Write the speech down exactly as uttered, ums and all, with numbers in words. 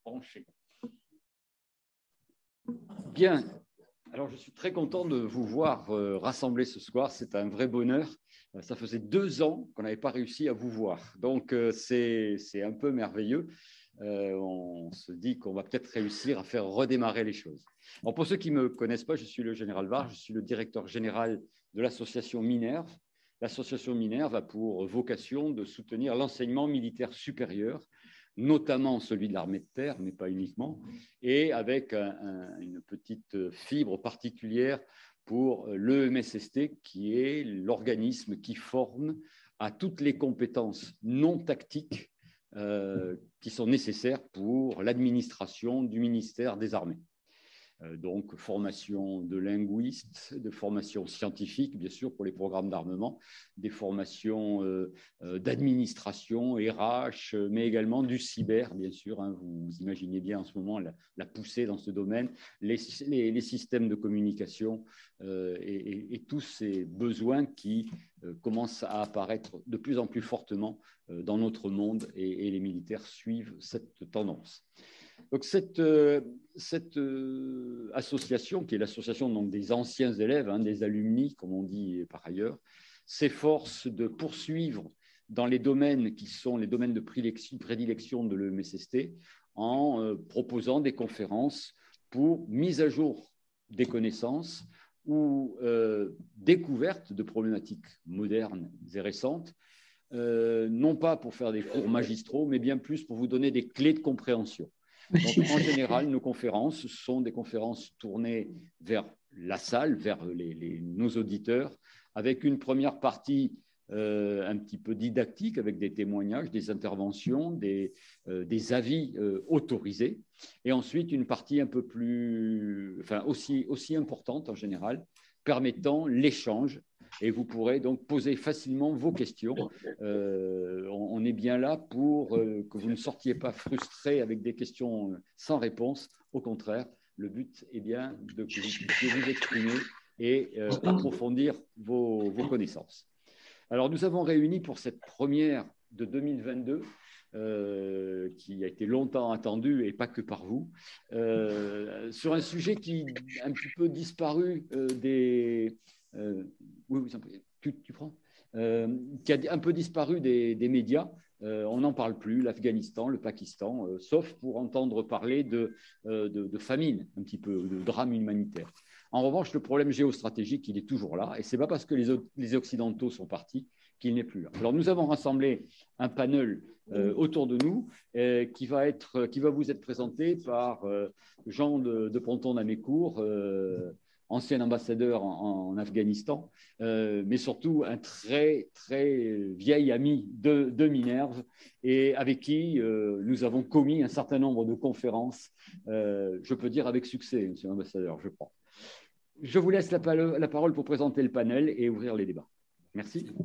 branché. Bien, alors je suis très content de vous voir euh, rassemblés ce soir, c'est un vrai bonheur. Ça faisait deux ans qu'on n'avait pas réussi à vous voir, donc euh, c'est un peu merveilleux. Euh, on se dit qu'on va peut-être réussir à faire redémarrer les choses. Alors pour ceux qui ne me connaissent pas, je suis le général Var, je suis le directeur général de l'association Minerve. L'association Minerve a pour vocation de soutenir l'enseignement militaire supérieur, notamment celui de l'armée de terre, mais pas uniquement, et avec un, un, une petite fibre particulière pour l'E M S S T, qui est l'organisme qui forme à toutes les compétences non tactiques euh, qui sont nécessaires pour l'administration du ministère des Armées. Donc, formation de linguistes, de formation scientifique, bien sûr, pour les programmes d'armement, des formations euh, d'administration, R H, mais également du cyber, bien sûr. Hein, vous, vous imaginez bien en ce moment la, la poussée dans ce domaine, les, les, les systèmes de communication euh, et, et, et tous ces besoins qui euh, commencent à apparaître de plus en plus fortement euh, dans notre monde et, et les militaires suivent cette tendance. Donc cette, euh, cette euh, association, qui est l'association donc, des anciens élèves, hein, des alumni, comme on dit par ailleurs, s'efforce de poursuivre dans les domaines qui sont les domaines de prédilection de l'E M S S T en euh, proposant des conférences pour mise à jour des connaissances ou euh, découverte de problématiques modernes et récentes, euh, non pas pour faire des cours magistraux, mais bien plus pour vous donner des clés de compréhension. Donc, en général, nos conférences sont des conférences tournées vers la salle, vers les, les, nos auditeurs, avec une première partie euh, un petit peu didactique, avec des témoignages, des interventions, des, euh, des avis euh, autorisés, et ensuite une partie un peu plus, enfin aussi, aussi importante en général, permettant l'échange. Et vous pourrez donc poser facilement vos questions. Euh, on, on est bien là pour euh, que vous ne sortiez pas frustrés avec des questions sans réponse. Au contraire, le but est bien de que vous puissiez vous exprimer et euh, approfondir vos, vos connaissances. Alors, nous avons réuni pour cette première de deux mille vingt-deux, euh, qui a été longtemps attendue et pas que par vous, euh, sur un sujet qui a un petit peu disparu euh, des... Euh, oui, oui, tu, tu prends euh, qui a un peu disparu des, des médias. Euh, on n'en parle plus, l'Afghanistan, le Pakistan, euh, sauf pour entendre parler de, euh, de, de famine, un petit peu, de drame humanitaire. En revanche, le problème géostratégique, il est toujours là, et ce n'est pas parce que les, les Occidentaux sont partis qu'il n'est plus là. Alors, nous avons rassemblé un panel euh, autour de nous euh, qui, va être, qui va vous être présenté par euh, Jean de, de Ponton-d'Amécourt, euh, ancien ambassadeur en, en Afghanistan, euh, mais surtout un très, très vieil ami de, de Minerve et avec qui euh, nous avons commis un certain nombre de conférences, euh, je peux dire avec succès, monsieur l'ambassadeur, je crois. Je vous laisse la, la parole pour présenter le panel et ouvrir les débats. Merci.